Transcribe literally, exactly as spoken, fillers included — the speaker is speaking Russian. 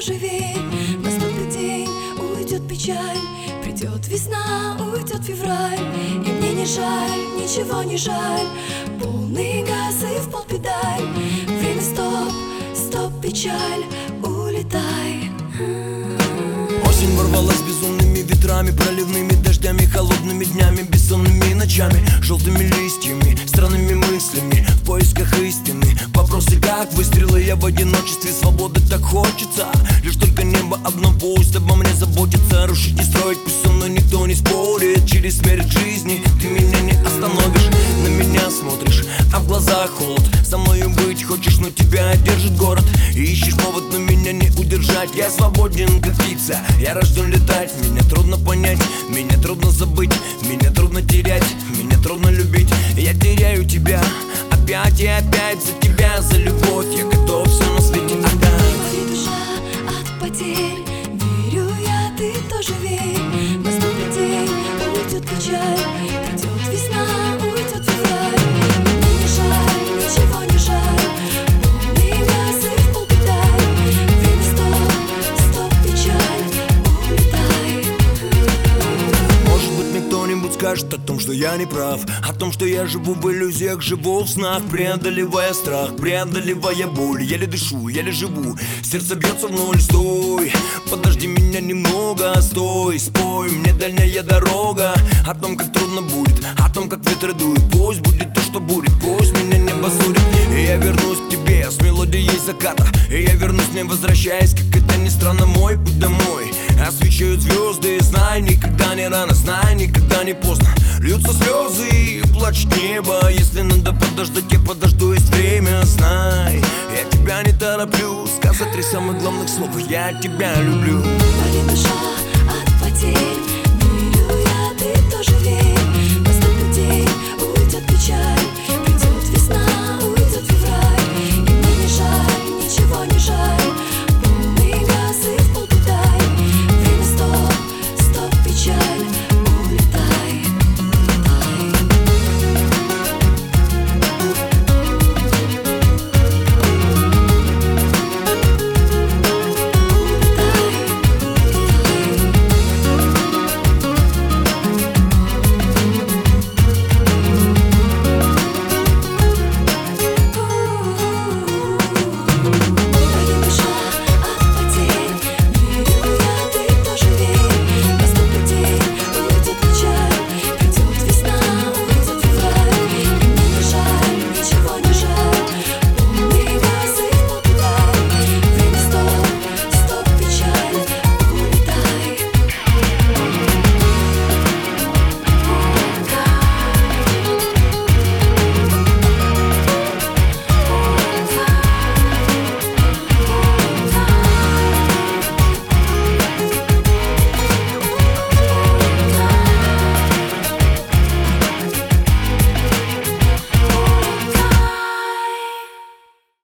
тоже верь. Наступит день, уйдет печаль, придет весна, уйдет февраль. И мне не жаль, ничего не жаль, полный газ и в пол педаль. Время стоп, стоп, печаль, улетай. Осень ворвалась безумными ветрами, проливными дождями, холодными днями, бессонными ночами, желтыми листьями, странными мыслями, в поисках истины. Вопросы как выстрелы, я в одиночестве, свободы так хочется. Лишь только небо одно пусть обо мне заботится. Рушить и строить пусть со мной никто не спорит. Через смерть жизни ты меня не остановишь. На меня смотришь, а в глазах холод. Со мною быть хочешь, но тебя держит город. И ищешь повод, но меня не удержать. Я свободен, как птица, я рожден летать. Меня трудно понять, меня трудно забыть, меня трудно терять, меня трудно любить. Я теряю тебя опять и опять. За тебя, за любовь я готов все на свете отдать. Болит душа от потерь, верю я, ты тоже верь. Наступит день, уйдет печаль, придет весна, уйдет февраль. Мне не жаль, ничего не жаль, полный газ и в пол педаль. Время стоп, стоп, печаль, улетай. Может быть, мне кто-нибудь скажет о том, что я не прав, о том, что я живу в иллюзиях, живу в снах, преодолевая страх, преодолевая боль. Еле дышу, еле живу, сердце бьется в ноль. Стой, подожди меня немного, стой, спой мне дальняя дорога. О том, как трудно будет, о том, как ветры дуют. Пусть будет то, что будет, пусть меня небо судит. И я вернусь к тебе с мелодией заката. И я вернусь, не возвращаясь, как это ни странно, мой путь домой. Освещают звезды, знай, никогда не рано, знай, никогда не поздно. Льются слезы и плачет небо. Если надо подождать, я подожду, есть время, знай. Я тебя не тороплю, сказать три самых главных слова: я тебя люблю. Болит душа от потерь.